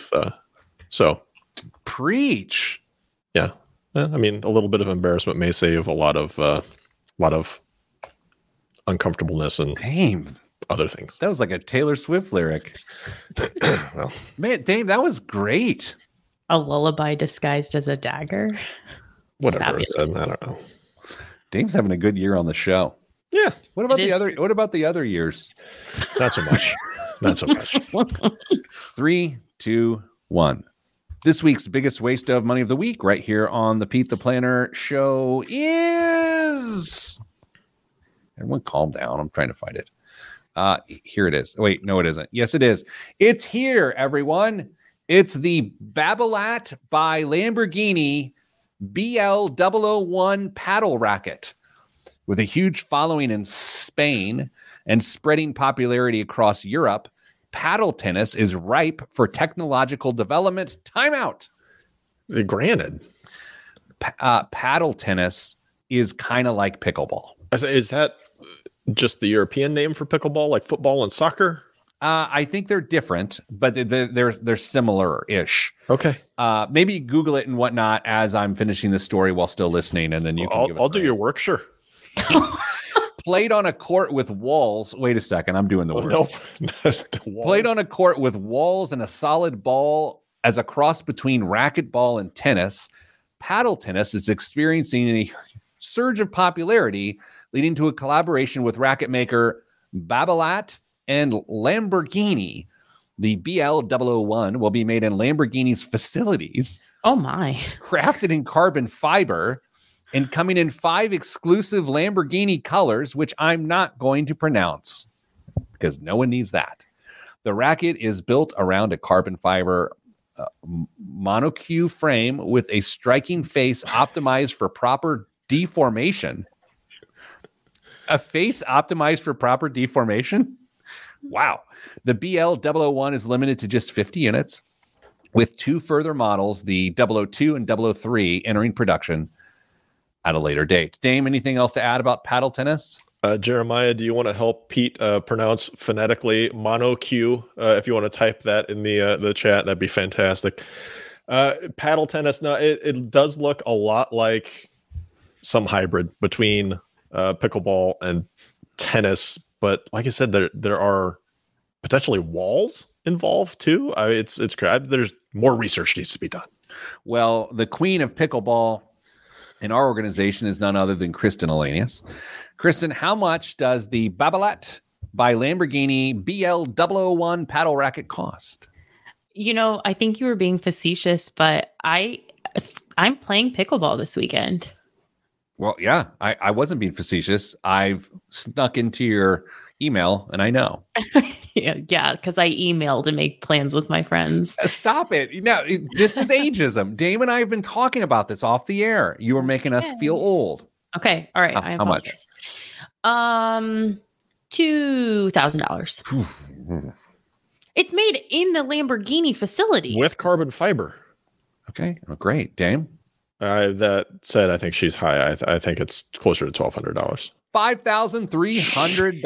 Preach. Yeah, I mean, a little bit of embarrassment may save a lot of uncomfortableness and other things. That was like a Taylor Swift lyric. Well, man, Dave, that was great. A lullaby disguised as a dagger. Whatever it said, I don't know. Dave's having a good year on the show. Yeah. What about the other years? Not so much. Not so much. 3, 2, 1. This week's biggest waste of money of the week, right here on the Pete the Planner show, is. Everyone, calm down. I'm trying to find it. Here it is. Wait, no, it isn't. Yes, it is. It's here, everyone. It's the Babolat by Lamborghini BL001 paddle racket. With a huge following in Spain and spreading popularity across Europe, paddle tennis is ripe for technological development. Timeout. Granted. Paddle tennis is kind of like pickleball. Is that just the European name for pickleball, like football and soccer? I think they're different, but they're similar-ish. Okay. Maybe Google it and whatnot as I'm finishing the story while still listening, and then you can. I'll do your work, sure. Played on a court with walls. Wait a second, I'm doing the work. Nope. Played on a court with walls and a solid ball as a cross between racquetball and tennis. Paddle tennis is experiencing a surge of popularity, leading to a collaboration with racket maker Babolat and Lamborghini. The BL001 will be made in Lamborghini's facilities. Oh my. Crafted in carbon fiber and coming in 5 exclusive Lamborghini colors, which I'm not going to pronounce because no one needs that. The racket is built around a carbon fiber monocoque frame with a striking face optimized for proper deformation. A face optimized for proper deformation? Wow. The BL001 is limited to just 50 units, with 2 further models, the 002 and 003, entering production at a later date. Dame, anything else to add about paddle tennis? Jeremiah, do you want to help Pete pronounce phonetically monocoque? If you want to type that in the chat, that'd be fantastic. Paddle tennis, no, it does look a lot like some hybrid between pickleball and tennis, but like I said, there are potentially walls involved too. It's there's more research needs to be done. Well, the queen of pickleball in our organization is none other than Kristen Elanius. Kristen, how much does the Babolat by Lamborghini BL001 paddle racket cost? I think you were being facetious, but I'm playing pickleball this weekend. Well, yeah, I wasn't being facetious. I've snuck into your email, and I know. yeah, because I emailed to make plans with my friends. Stop it. Now, this is ageism. Dame and I have been talking about this off the air. You were making us feel old. Okay, all right. How much? $2,000. It's made in the Lamborghini facility. With carbon fiber. Okay, well, great. Dame? That said, I think she's high. I think it's closer to $1,200. $5,300.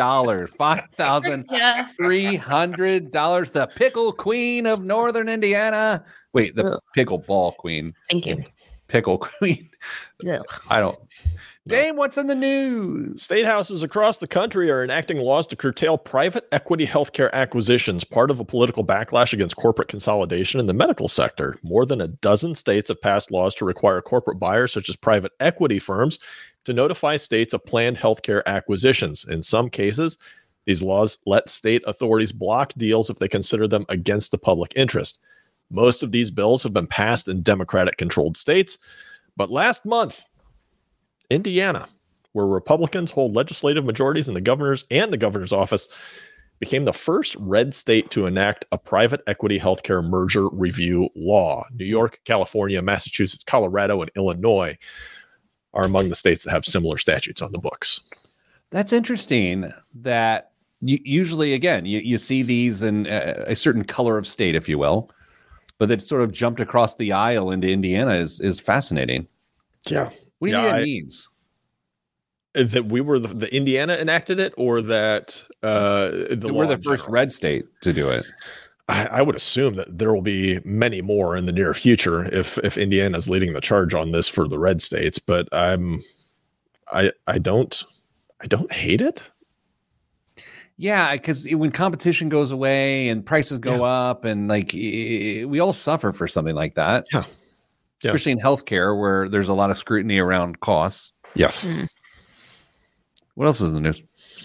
$5,300. The pickle queen of Northern Indiana. Wait, the pickleball queen. Thank you. Pickle queen. I don't. Dame, what's in the news? State houses across the country are enacting laws to curtail private equity healthcare acquisitions, part of a political backlash against corporate consolidation in the medical sector. More than a dozen states have passed laws to require corporate buyers, such as private equity firms, to notify states of planned healthcare acquisitions. In some cases, these laws let state authorities block deals if they consider them against the public interest. Most of these bills have been passed in Democratic-controlled states, but last month, Indiana, where Republicans hold legislative majorities in the governor's office, became the first red state to enact a private equity healthcare merger review law. New York, California, Massachusetts, Colorado, and Illinois are among the states that have similar statutes on the books. That's interesting that usually, again, you see these in a certain color of state, if you will, but that sort of jumped across the aisle into Indiana is fascinating. Yeah. What do you think that means? That we were the Indiana enacted it, or that we're the first red state to do it? I would assume that there will be many more in the near future if Indiana is leading the charge on this for the red states. But I don't hate it. Yeah, because when competition goes away and prices go up, and we all suffer for something like that. Yeah. Especially in healthcare, where there's a lot of scrutiny around costs. Yes. What else is in the news?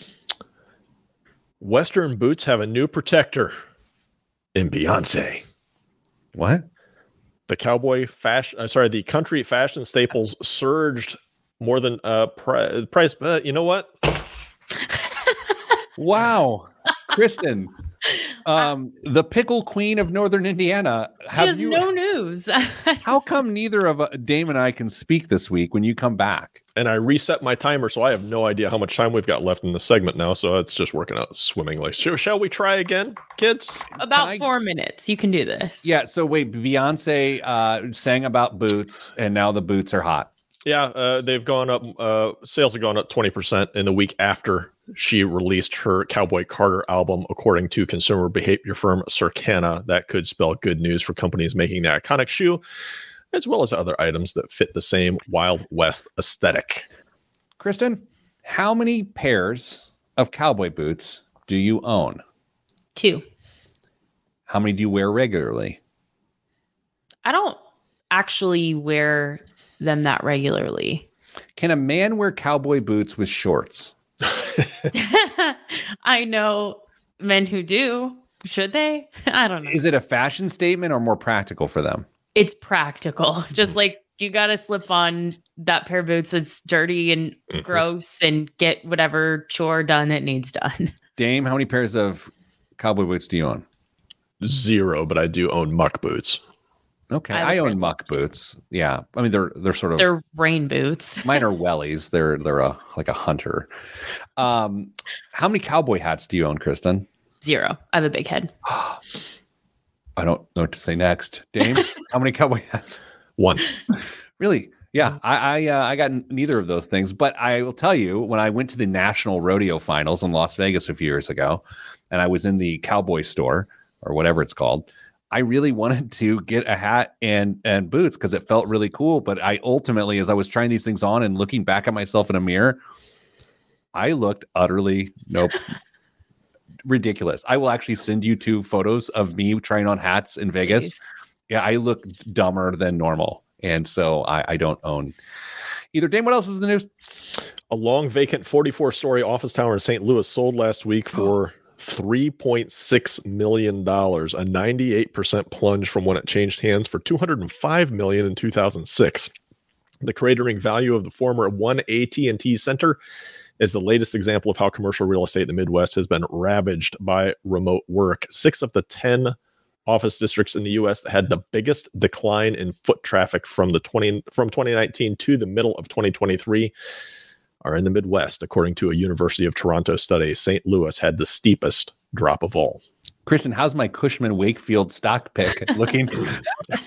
Western boots have a new protector in Beyonce. What? The the country fashion staples surged more than price. You know what? Wow, Kristen. The pickle queen of Northern Indiana. There's no news. How come neither of Dame and I can speak this week when you come back? And I reset my timer, so I have no idea how much time we've got left in the segment now. So it's just working out swimmingly. Shall we try again, kids? About 4 minutes. You can do this. Yeah. So wait, Beyonce sang about boots, and now the boots are hot. Yeah, they've gone up. Sales have gone up 20% in the week after she released her Cowboy Carter album, according to consumer behavior firm Circana. That could spell good news for companies making the iconic shoe, as well as other items that fit the same Wild West aesthetic. Kristen, how many pairs of cowboy boots do you own? 2. How many do you wear regularly? I don't actually wear them that regularly. Can a man wear cowboy boots with shorts? I know men who do. Should they? I don't know. Is it a fashion statement or more practical for them? It's practical. Just like you got to slip on that pair of boots that's dirty and gross and get whatever chore done that needs done. Dame, how many pairs of cowboy boots do you own? 0, but I do own muck boots. Okay, I own muck boots. Yeah, I mean they're sort of they're rain boots. Mine are wellies. They're like a hunter. How many cowboy hats do you own, Kristen? 0. I have a big head. I don't know what to say next. Dame, how many cowboy hats? 1. Really? Yeah, I got neither of those things. But I will tell you, when I went to the National Rodeo Finals in Las Vegas a few years ago, and I was in the cowboy store or whatever it's called, I really wanted to get a hat and boots because it felt really cool. But I ultimately, as I was trying these things on and looking back at myself in a mirror, I looked utterly ridiculous. I will actually send you 2 photos of me trying on hats in Vegas. Please. Yeah, I look dumber than normal. And so I don't own either. Dame, what else is in the news? A long vacant 44-story office tower in St. Louis sold last week for $3.6 million, a 98% plunge from when it changed hands for $205 million in 2006. The cratering value of the former one AT&T center is the latest example of how commercial real estate in the Midwest has been ravaged by remote work. 6 of the 10 office districts in the U.S. that had the biggest decline in foot traffic from 2019 to the middle of 2023 are in the Midwest, according to a University of Toronto study. St. Louis had the steepest drop of all. Kristen, how's my Cushman Wakefield stock pick looking? Was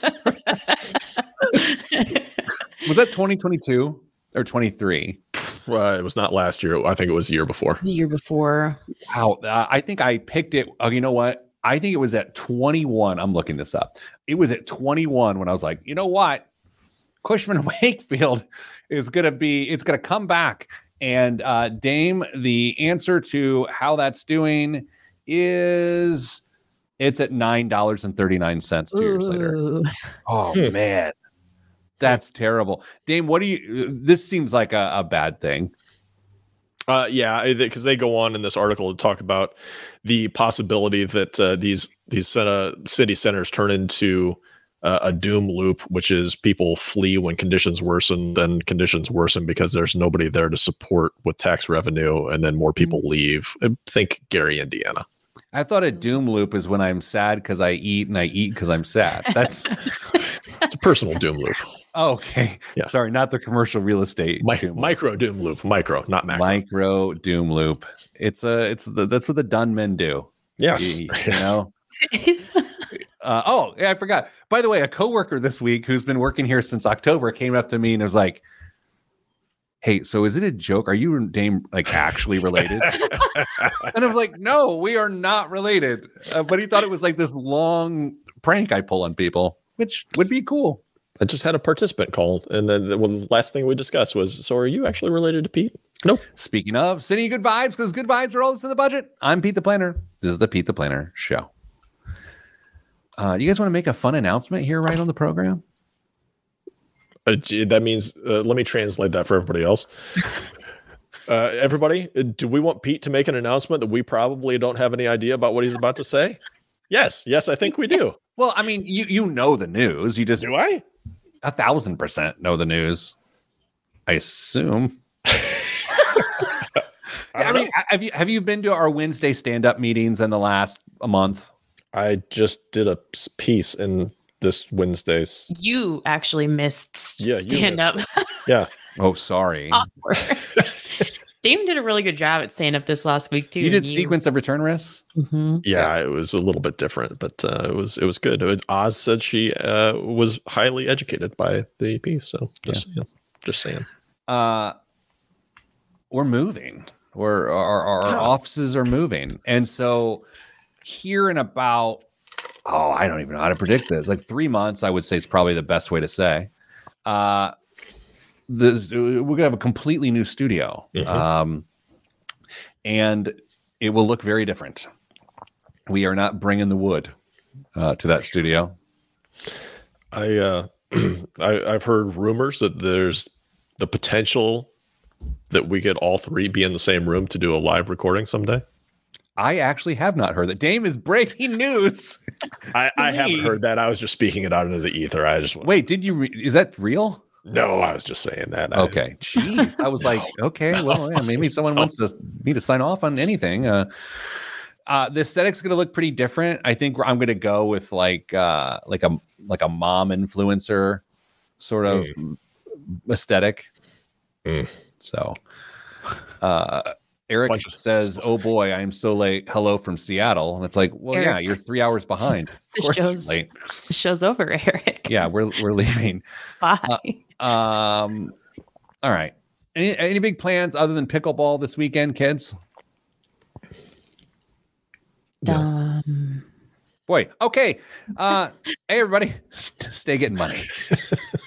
that 2022 or 23? It was not last year. I think it was the year before. The year before. Wow. I think I picked it. Oh, you know what? I think it was at 21. I'm looking this up. It was at 21 when I was like, you know what? Cushman Wakefield is going to come back. And Dame, the answer to how that's doing is it's at $9.39 2 years later. Oh, man. That's terrible. Dame, this seems like a bad thing. Yeah, because they go on in this article to talk about the possibility that these city centers turn into a doom loop, which is people flee when conditions worsen, then conditions worsen because there's nobody there to support with tax revenue, and then more people leave. Think Gary, Indiana. I thought a doom loop is when I'm sad because I eat and I eat because I'm sad. That's it's a personal doom loop. Oh, okay. Yeah. Sorry, not the commercial real estate. Micro doom loop. Micro, not macro. Micro doom loop. That's what the done men do. Yes. You know. I forgot. By the way, a coworker this week who's been working here since October came up to me and was like, "Hey, so is it a joke? Are you and Dame like actually related?" And I was like, "No, we are not related." But he thought it was like this long prank I pull on people, which would be cool. I just had a participant call, and then the last thing we discussed was, "So are you actually related to Pete?" Nope. Speaking of sending you good vibes, because good vibes are all that's in the budget. I'm Pete the Planner. This is the Pete the Planner Show. You guys want to make a fun announcement here right on the program? That means, let me translate that for everybody else. Everybody, do we want Pete to make an announcement that we probably don't have any idea about what he's about to say? Yes, I think we do. Well, I mean, you know the news. You just do I? 1,000% know the news. I assume. I mean, have you been to our Wednesday stand-up meetings in the last month? I just did a piece in this Wednesday's. You actually missed stand-up. Yeah. Oh, sorry. Dame did a really good job at stand-up this last week too. You did sequence of return risks? Mm-hmm. Yeah, it was a little bit different, but it was good. Oz said she was highly educated by the piece, so just Just saying. We're moving. Our offices are moving. And so here in about, I don't even know how to predict this. Like 3 months, I would say is probably the best way to say. We're gonna have a completely new studio. And it will look very different. We are not bringing the wood to that studio. I've heard rumors that there's the potential that we could all three be in the same room to do a live recording someday. I actually have not heard that. Dame is breaking news. I haven't heard that. I was just speaking it out into the ether. I just wait. Did you? Is that real? No, I was just saying that. Okay. Jeez. I was like, okay, well, yeah, maybe someone wants me to sign off on anything. The aesthetic's going to look pretty different. I think I'm going to go with like a mom influencer sort of aesthetic. So, Eric says, "Oh boy, I am so late. Hello from Seattle." And it's like, well, Eric, yeah, you're 3 hours behind. Of course you're late. The show's over, Eric. Yeah, we're leaving. Bye. All right. Any big plans other than pickleball this weekend, kids? Boy, okay. Hey, everybody, stay getting money.